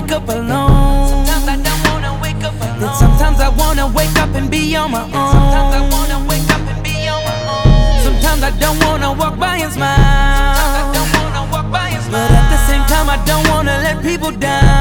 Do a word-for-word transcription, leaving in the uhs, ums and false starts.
wake up alone. Sometimes I don't wanna wake up alone. Then sometimes I wanna wake up and be on my own. Sometimes I wanna wake up and be on my own. Sometimes I don't wanna walk by and smile. Sometimes I don't wanna walk by and smile. But at the same time I don't wanna let people down.